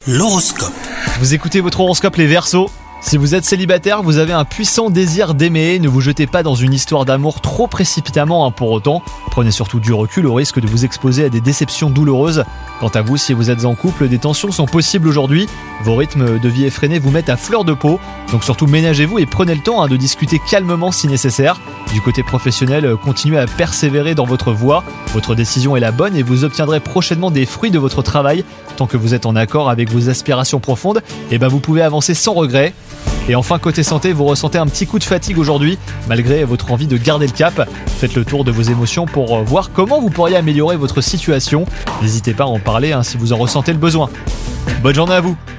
L'horoscope. Vous écoutez votre horoscope les Verseaux. Si vous êtes célibataire, vous avez un puissant désir d'aimer. Ne vous jetez pas dans une histoire d'amour trop précipitamment pour autant. Prenez surtout du recul au risque de vous exposer à des déceptions douloureuses. Quant à vous, si vous êtes en couple, des tensions sont possibles aujourd'hui. Vos rythmes de vie effrénés vous mettent à fleur de peau. Donc surtout ménagez-vous et prenez le temps de discuter calmement si nécessaire. Du côté professionnel, continuez à persévérer dans votre voie. Votre décision est la bonne et vous obtiendrez prochainement des fruits de votre travail. Tant que vous êtes en accord avec vos aspirations profondes, vous pouvez avancer sans regret. Et enfin, côté santé, vous ressentez un petit coup de fatigue aujourd'hui, malgré votre envie de garder le cap. Faites le tour de vos émotions pour voir comment vous pourriez améliorer votre situation. N'hésitez pas à en parler si vous en ressentez le besoin. Bonne journée à vous!